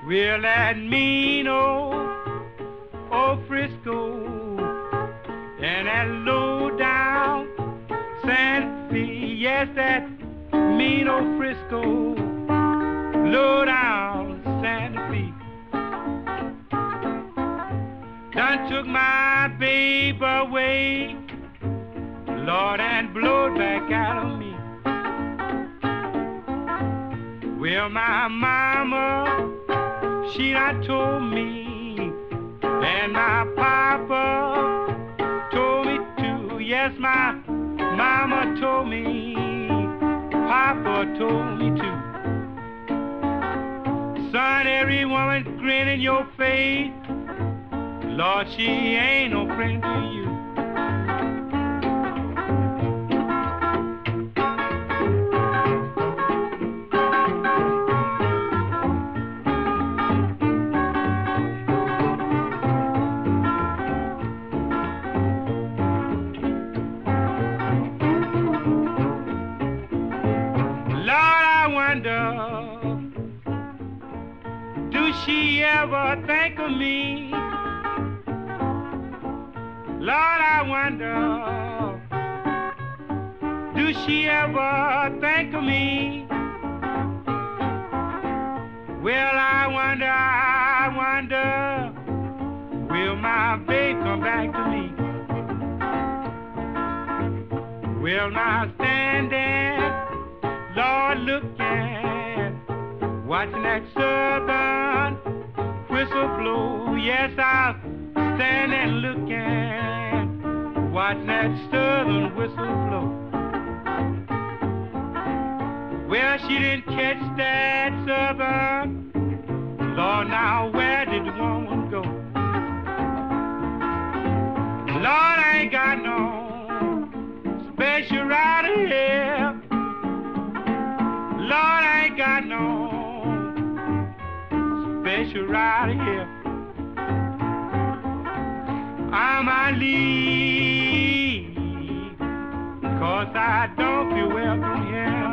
Well, that mean old Frisco and that low down Santa Fe, yes, that mean old Frisco, low down Santa Fe, done took my babe away, Lord, and blowed back out of me. Well, my mama, she done told me, and my papa told me too. Yes, my mama told me, papa told me too. Son, every woman grin in your face, Lord, she ain't no friend to you. Do she ever think of me? Lord, I wonder, do she ever think of me? Well, I wonder, will my babe come back to me? Well, now standing, Lord, looking, watching that southern whistle blow. Yes, I'll stand and looking, watching that southern whistle blow. Well, she didn't catch that southern. Lord, now where did the woman go? Lord, I ain't got no special rider here. Lord, I ain't got no special rider here. I might leave, 'cause I don't feel welcome here.